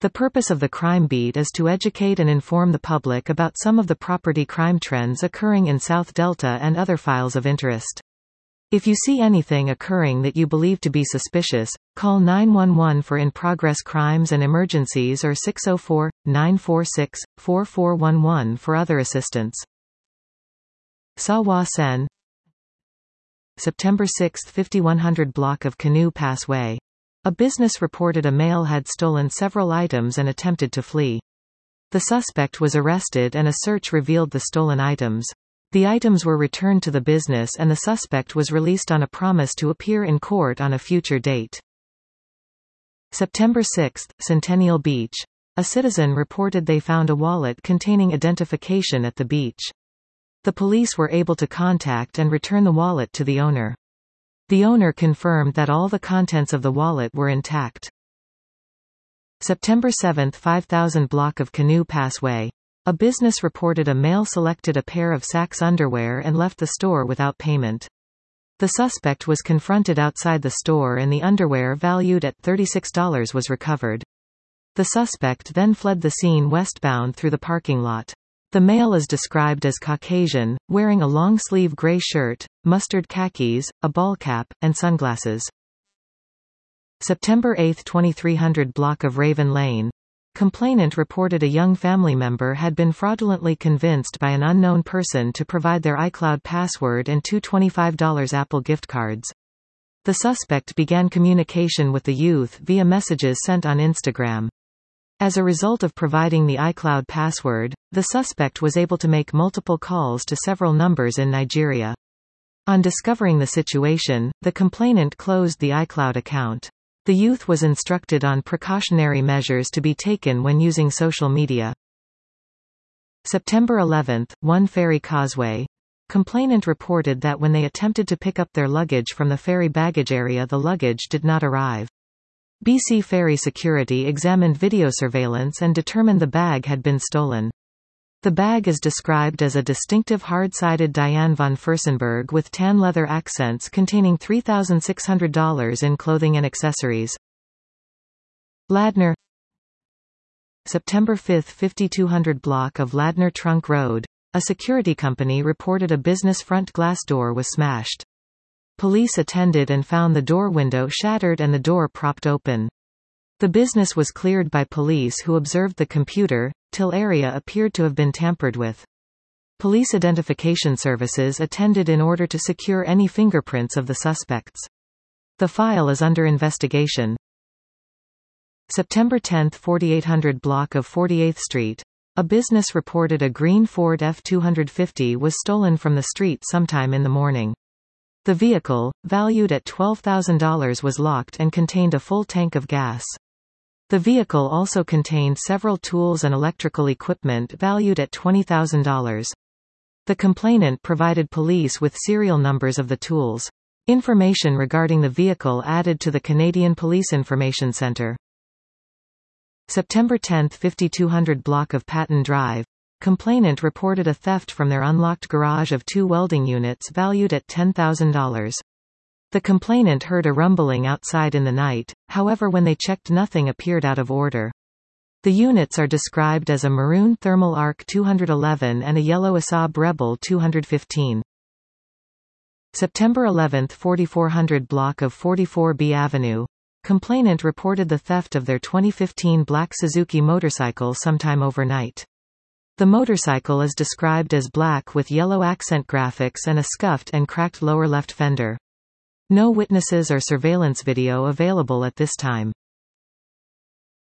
The purpose of the Crime Beat is to educate and inform the public about some of the property crime trends occurring in South Delta and other files of interest. If you see anything occurring that you believe to be suspicious, call 911 for in-progress crimes and emergencies or 604-946-4411 for other assistance. Sawa Sen, September 6, 5100 block of Canoe Pass Way. A business reported a male had stolen several items and attempted to flee. The suspect was arrested and a search revealed the stolen items. The items were returned to the business and the suspect was released on a promise to appear in court on a future date. September 6, Centennial Beach. A citizen reported they found a wallet containing identification at the beach. The police were able to contact and return the wallet to the owner. The owner confirmed that all the contents of the wallet were intact. September 7, 5000 block of Canoe Pass Way. A business reported a male selected a pair of Saks underwear and left the store without payment. The suspect was confronted outside the store and the underwear valued at $36 was recovered. The suspect then fled the scene westbound through the parking lot. The male is described as Caucasian, wearing a long-sleeve gray shirt, mustard khakis, a ball cap, and sunglasses. September 8, 2300 block of Raven Lane. Complainant reported a young family member had been fraudulently convinced by an unknown person to provide their iCloud password and two $25 Apple gift cards. The suspect began communication with the youth via messages sent on Instagram. As a result of providing the iCloud password, the suspect was able to make multiple calls to several numbers in Nigeria. On discovering the situation, the complainant closed the iCloud account. The youth was instructed on precautionary measures to be taken when using social media. September 11, One Ferry Causeway. Complainant reported that when they attempted to pick up their luggage from the ferry baggage area, the luggage did not arrive. BC Ferry security examined video surveillance and determined the bag had been stolen. The bag is described as a distinctive hard-sided Diane von Furstenberg with tan leather accents containing $3,600 in clothing and accessories. Ladner, September 5, 5200 block of Ladner Trunk Road. A security company reported a business front glass door was smashed. Police attended and found the door window shattered and the door propped open. The business was cleared by police who observed the computer till area appeared to have been tampered with. Police identification services attended in order to secure any fingerprints of the suspects. The file is under investigation. September 10, 4800 block of 48th Street. A business reported a green Ford F-250 was stolen from the street sometime in the morning. The vehicle, valued at $12,000, was locked and contained a full tank of gas. The vehicle also contained several tools and electrical equipment valued at $20,000. The complainant provided police with serial numbers of the tools. Information regarding the vehicle added to the Canadian Police Information Centre. September 10, 5200 block of Patton Drive. Complainant reported a theft from their unlocked garage of two welding units valued at $10,000. The complainant heard a rumbling outside in the night, however when they checked nothing appeared out of order. The units are described as a maroon Thermal Arc 211 and a yellow Asab Rebel 215. September 11, 4400 block of 44B Avenue. Complainant reported the theft of their 2015 black Suzuki motorcycle sometime overnight. The motorcycle is described as black with yellow accent graphics and a scuffed and cracked lower left fender. No witnesses or surveillance video available at this time.